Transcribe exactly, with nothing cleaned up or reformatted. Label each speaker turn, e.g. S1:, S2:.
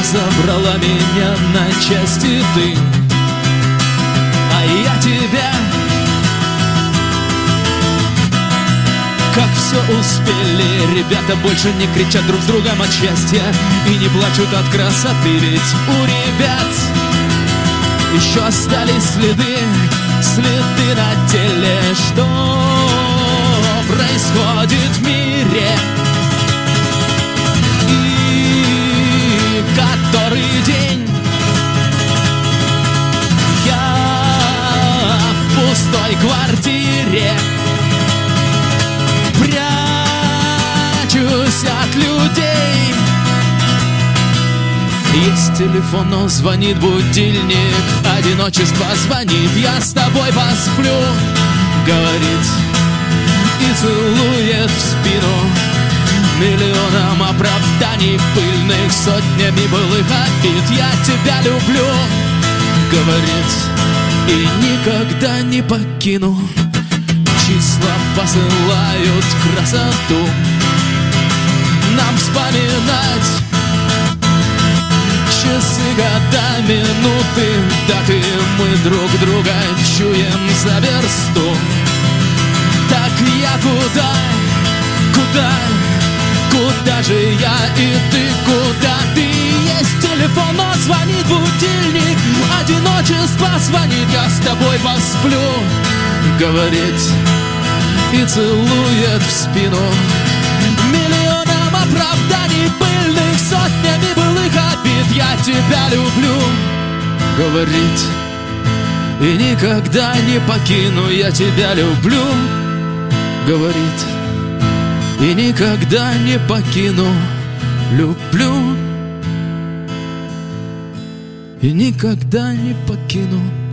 S1: разобрала меня на части ты, а я тебя. Как все успели, ребята больше не кричат друг с другом от счастья и не плачут от красоты, ведь у ребят еще остались следы, следы на теле. Что происходит в мире? И который день я в пустой квартире прячусь от людей. Есть телефон, но звонит будильник, одиночество звонит, я с тобой посплю, говорит и целует в спину. Миллионом оправданий пыльных, сотнями былых обид. Я тебя люблю, говорит, и никогда не покину. Числа посылают красоту нам вспоминать. Часы, года, минуты, даты, мы друг друга чуем за версту. Так я куда, куда, куда же я и ты, куда ты? Есть телефон, но звонит будильник, одиночество звонит, я с тобой посплю, говорит и целует в спину. Миллионом оправданий пыльных, сотнями былых обид. Я тебя люблю, говорит, и никогда не покину. Я тебя люблю, говорит, и никогда не покину. Люблю и никогда не покину.